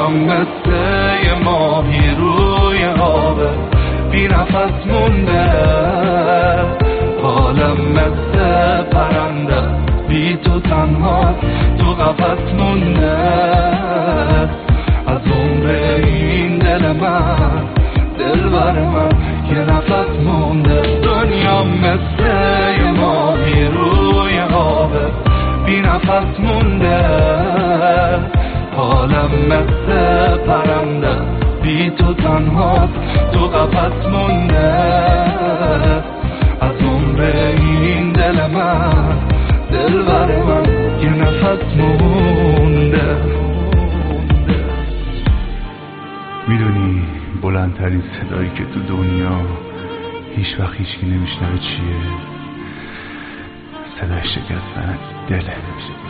دنیا مثل یه ماهی روی آبه بی نفس مونده، حالم مثل پرنده بی تو تنها تو قفس مونده. از عمر این دل من، دلبر من یه نفس مونده. دنیا مثل یه ماهی روی آبه بی نفس مونده، حالم مثل پرنده بی تو تنها تو قفس مونده. از عمر این دل من، دلبر من یه نفس مونده. میدونی بلندترین صدایی که تو دنیا هیچ وقت هیچکی نمیشنوه چیه؟ صدای شکستن دله.